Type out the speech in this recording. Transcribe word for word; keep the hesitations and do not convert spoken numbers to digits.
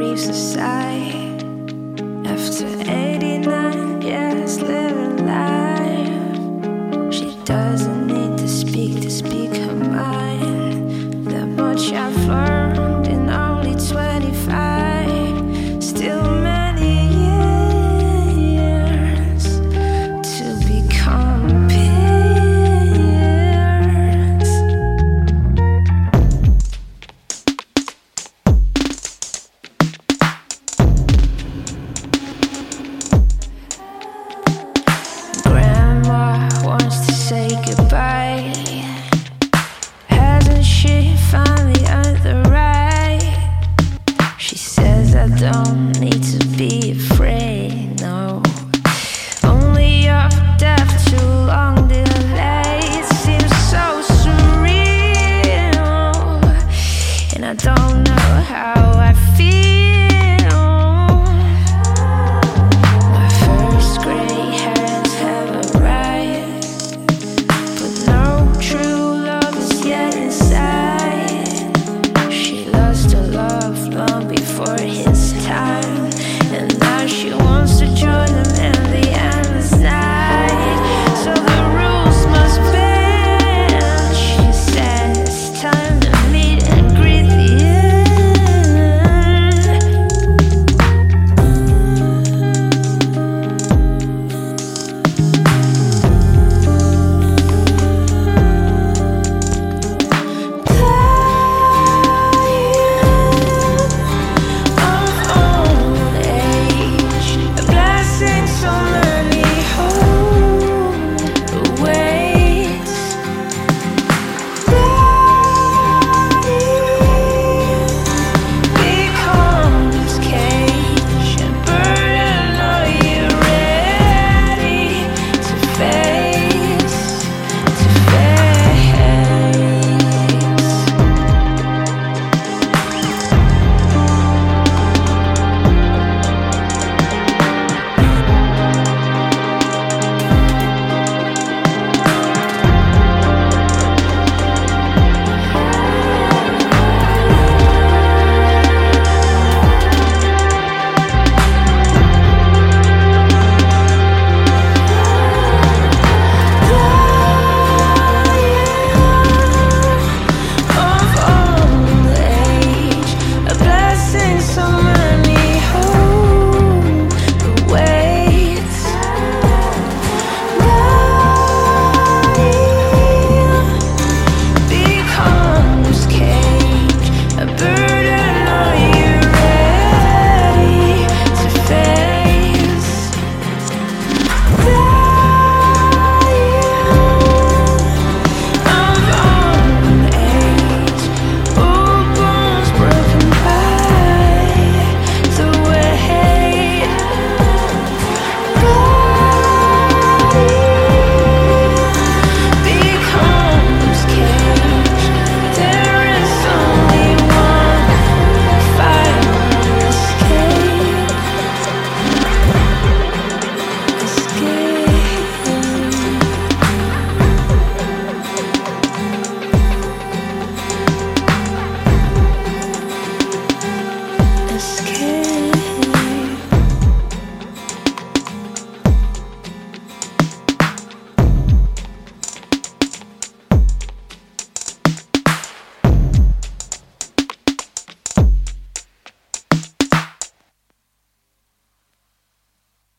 breathes a sigh. After eighty-nine years living life, she doesn't need to speak to speak her mind. That much I've learned in only twenty-five. Still many years to become peers. Grandma wants to say goodbye. Hasn't she finally earned the right? She says I don't need to be afraid, no. Only of death, too long delayed. Seems so surreal, and I don't know how I feel. My first gray hairs have arrived, but no true love is yet inside. She lost her love long before his time, and now she wants to join him in the endless night. So the rules must bend. She says it's time to meet and greet the so